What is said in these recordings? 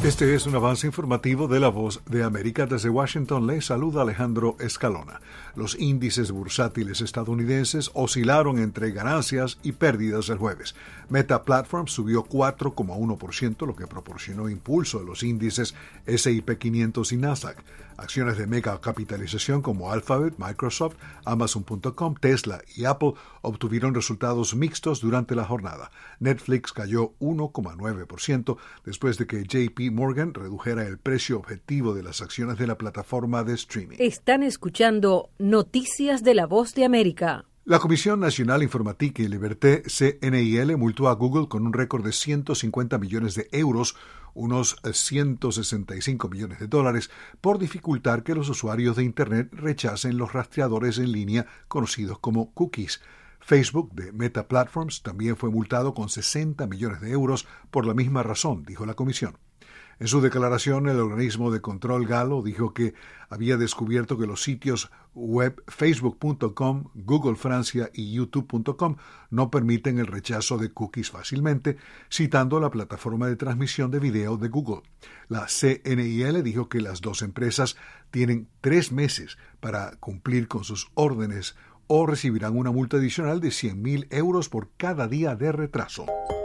Este es un avance informativo de La Voz de América. Desde Washington les saluda Alejandro Escalona. Los índices bursátiles estadounidenses oscilaron entre ganancias y pérdidas el jueves. Meta Platforms subió 4,1%, lo que proporcionó impulso a los índices S&P 500 y Nasdaq. Acciones de mega capitalización como Alphabet, Microsoft, Amazon.com, Tesla y Apple obtuvieron resultados mixtos durante la jornada. Netflix cayó 1,9% después de que JP Morgan redujera el precio objetivo de las acciones de la plataforma de streaming. Están escuchando Noticias de La Voz de América. La Comisión Nacional Informatique y Liberté, CNIL, multó a Google con un récord de 150 millones de euros, unos 165 millones de dólares, por dificultar que los usuarios de Internet rechacen los rastreadores en línea conocidos como cookies. Facebook, de Meta Platforms, también fue multado con 60 millones de euros por la misma razón, dijo la comisión. En su declaración, el organismo de control galo dijo que había descubierto que los sitios web facebook.com, Google Francia y youtube.com no permiten el rechazo de cookies fácilmente, citando la plataforma de transmisión de video de Google. La CNIL dijo que las dos empresas tienen 3 meses para cumplir con sus órdenes o recibirán una multa adicional de 100.000 euros por cada día de retraso.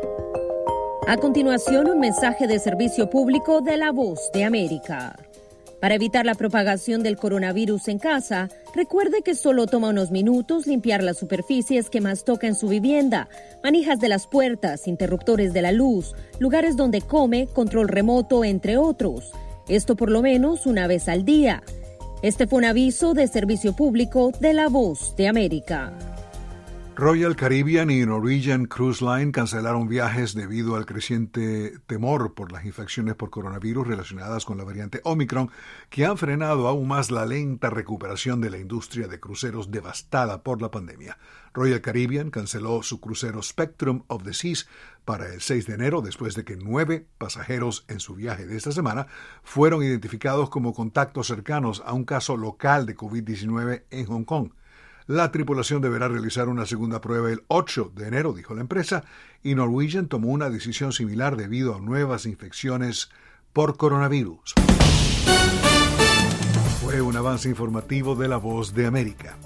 A continuación, un mensaje de servicio público de La Voz de América. Para evitar la propagación del coronavirus en casa, recuerde que solo toma unos minutos limpiar las superficies que más toca en su vivienda, manijas de las puertas, interruptores de la luz, lugares donde come, control remoto, entre otros. Esto por lo menos una vez al día. Este fue un aviso de servicio público de La Voz de América. Royal Caribbean y Norwegian Cruise Line cancelaron viajes debido al creciente temor por las infecciones por coronavirus relacionadas con la variante Omicron, que han frenado aún más la lenta recuperación de la industria de cruceros devastada por la pandemia. Royal Caribbean canceló su crucero Spectrum of the Seas para el 6 de enero después de que 9 pasajeros en su viaje de esta semana fueron identificados como contactos cercanos a un caso local de COVID-19 en Hong Kong. La tripulación deberá realizar una segunda prueba el 8 de enero, dijo la empresa, y Norwegian tomó una decisión similar debido a nuevas infecciones por coronavirus. Fue un avance informativo de La Voz de América.